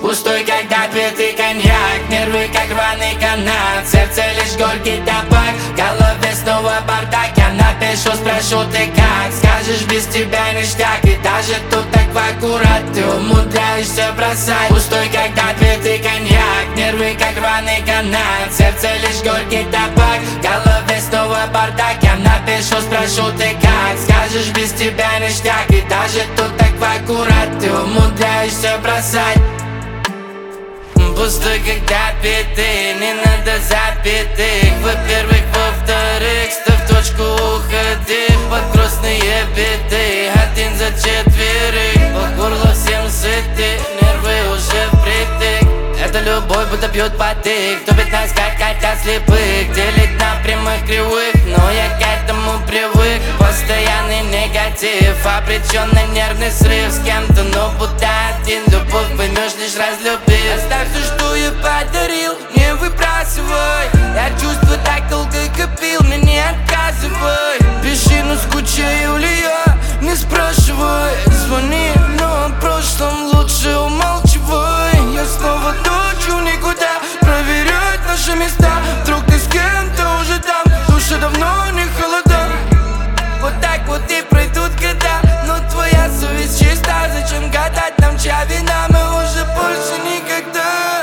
Пустой, когда цветы коньяк, нервы как рваный канат, сердце лишь горький табак, в голове снова бардак. Я напишу, спрошу, ты как? Скажешь, без тебя ништяк. И даже тут так аккурат ты умудряешься бросать. Пустой, когда цветы коньяк, нервы как рваный канат, сердце лишь горький табак, в голове снова бардак. Я напишу, спрошу, ты как? Скажешь, без тебя ништяк. И даже тут так аккурат ты умудряешься бросать. Пустой, когда биты, не надо запятых. Во-первых, во-вторых, ставь точку, уходи под грустные биты. Один за четверых, по горло всем сыты, нервы уже впритык. Это любовь, будто бьет потык, топит нас, как хотят слепых, делить на прямых кривых, но я к этому привык. Постоянный негатив, обреченный нервный срыв с кем-то, но будто один. Любовь поймешь, лишь разлюбив. Оставь все, что я подарил, не выбрасывай. Я чувства так долго копил, мне не отказывай. Пиши, но скучаю ли я, не спрашивай. Звони, но о прошлом лучше умалчивай. Я снова точу никуда проверять наши места. Вдруг ты с кем-то уже там, душа давно не холода. Вот так вот и пройдут года, но твоя совесть чиста. Зачем гадать нам, чья вина? Мы уже больше никогда.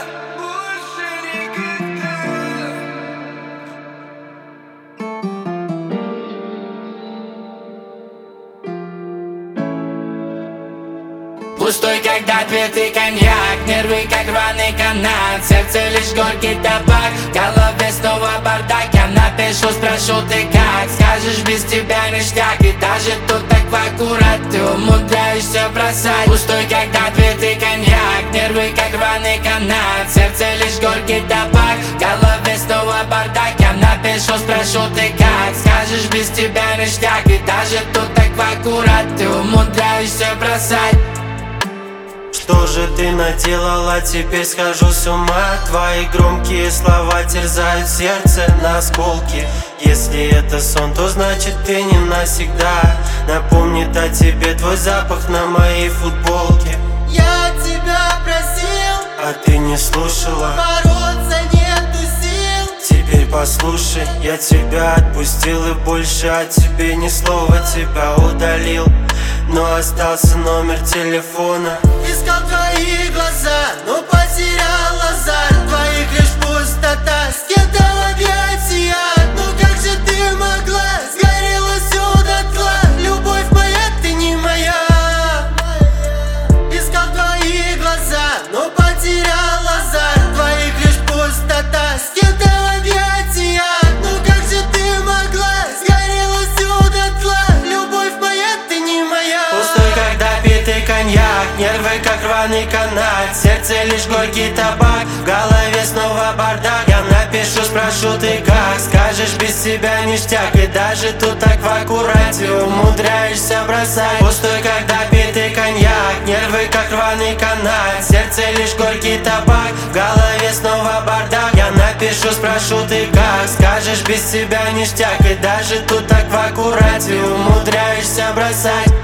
Пустой, когда цветы коньяк, нервы как рваный канат, сердце лишь горький табак, в голове снова бардак. Я напишу, спрошу, ты как? Скажешь, без тебя ништяк. И даже тут так аккурат ты умудряешься бросать. Пустой, когда цветы коньяк, нервы как рваный канат, сердце лишь горький табак, в голове снова бардак. Я напишу, спрошу, ты как? Скажешь, без тебя ништяк. И даже тут так аккурат ты умудряешься бросать. Что же ты наделала, теперь схожу с ума. Твои громкие слова терзают сердце на осколки. Если это сон, то значит ты не навсегда. Напомнит о тебе твой запах на моей футболке. Я тебя просил, а ты не слушала. бороться нету сил. Теперь послушай, я тебя отпустил и больше о тебе ни слова, тебя удалил. Но остался номер телефона. Искал твои глаза, но потерял азарт. Твоих лишь пустота, с кем-то в объятиях. Ну как же ты могла, сгорела всё дотла. Любовь моя, ты не моя. Искал твои глаза, но потерял азарт. Твоих лишь пустота, с кем-то в объятиях. Ну как же ты могла, сгорела всё дотла. Любовь моя, ты не моя. Пустой, когда битый коньяк, нервы как рваный канат, сердце лишь горький табак, в голове снова бардак. Я напишу, спрошу, ты как? Скажешь, без тебя ништяк. И даже тут так в аккурате умудряешься бросать. Пустой, когда битый коньяк, нервы как рваный канат, сердце лишь горький табак, в голове снова бардак. Я напишу, спрошу, ты как? Скажешь, без тебя ништяк. И даже тут так в аккурате умудряешься бросать.